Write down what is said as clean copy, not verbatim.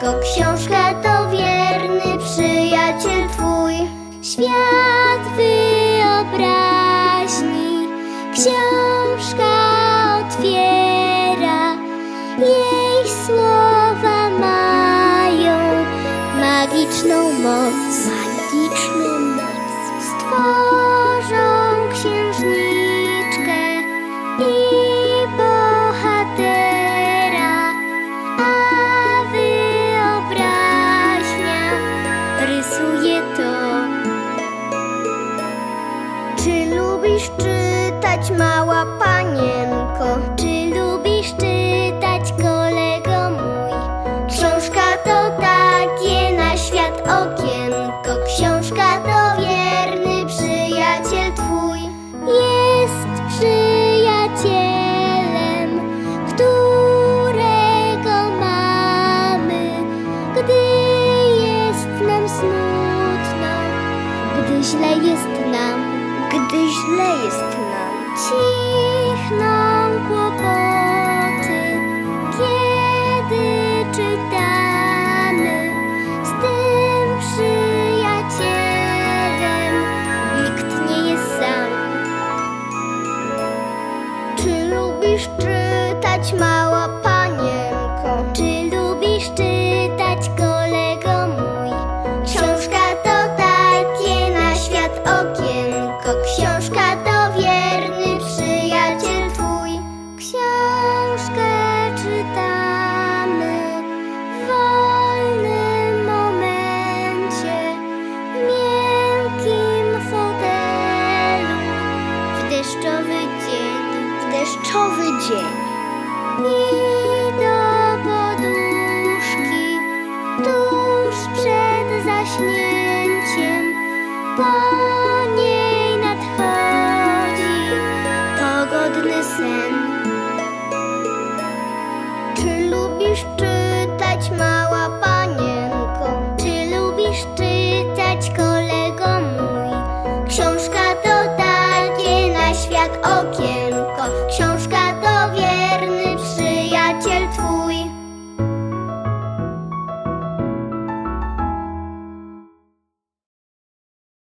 książka to wierny przyjaciel twój. Świat wyobraźni książka otwiera, jej słowa mają magiczną moc. Stworzą księżniczkę i bohatera, a wyobraźnia rysuje to. Czy lubisz czytać, mała panienko? Czy lubisz czytać, kolego mój? Książka to takie na świat okienko, książka to wierny przyjaciel twój. Jest przyjacielem, którego mamy, gdy jest nam smutno, gdy źle jest nam. Cichną kłopoty, kiedy czytamy. Z tym przyjacielem nikt nie jest sam. Czy lubisz czytać, mała panienko? Czy lubisz czytać, kolego mój? Książka to takie na świat okienko, książka to wierny przyjaciel twój. Książkę czytamy w wolnym momencie, w miękkim fotelu, w deszczowy dzień. I do poduszki tuż przed zaśnięciem po niej nadchodzi pogodny sen. Czy lubisz czytać, mała panienko? Czy lubisz czytać, kolego mój? Książka